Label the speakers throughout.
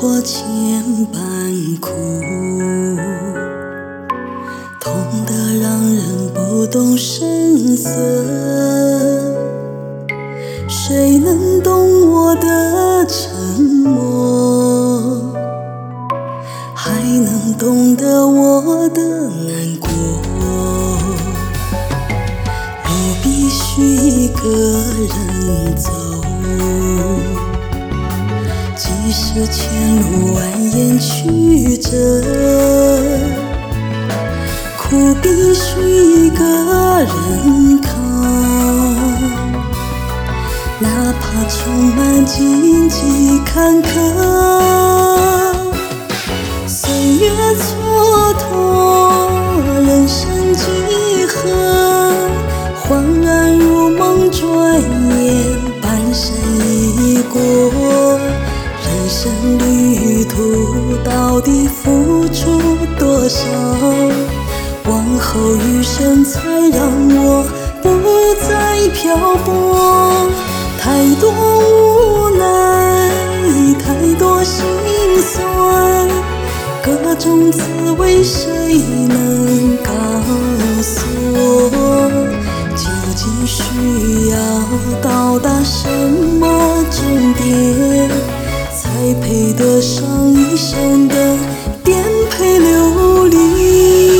Speaker 1: 活千般苦，痛得让人不懂声色。谁能懂我的沉默？还能懂得我的难过？路必须一个人走，即使前路蜿蜒曲折，苦必须一个人扛。哪怕充满荆棘坎坷，岁月蹉跎，人生几何，恍然如梦，转眼半生已过。人生旅途到底付出多少？往后余生才让我不再漂泊。太多无奈，太多心酸，各种滋味谁能告诉我？究竟需要到达什么终点，才配得上一生的颠沛流离？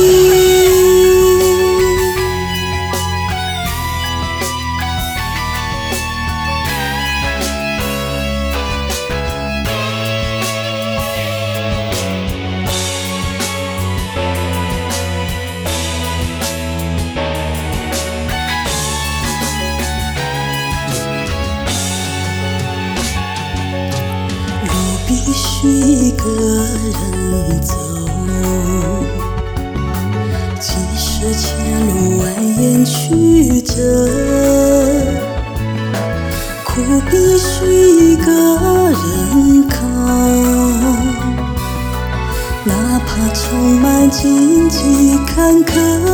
Speaker 1: 必须一个人走，即使前路蜿蜒曲折，苦必须一个人扛。哪怕充满荆棘坎坷，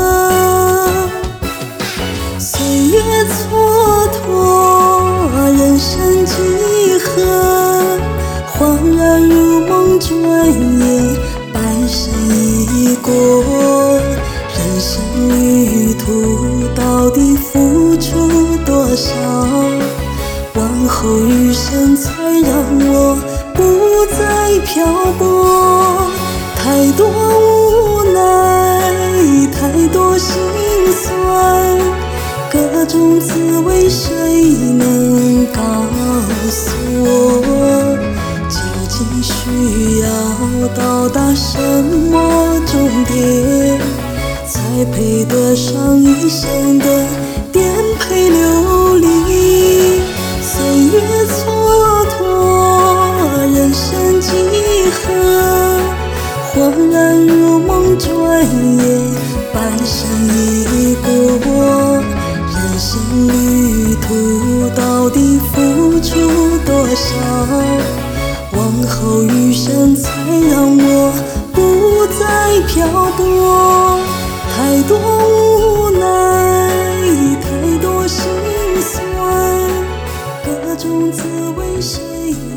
Speaker 1: 岁月蹉跎，人生几何，恍然如梦，转眼半生已过。人生旅途到底付出多少？往后余生才让我不再漂泊。太多无奈，太多心酸，各种滋味谁能告诉我？究竟需要到达什么终点，才配得上一生的颠沛流离？岁月蹉跎，人生几何，恍然如梦，转眼半生已过。人生旅途到底付出多少？往后余生才让我不再漂泊。太多无奈，太多心酸，各种滋味谁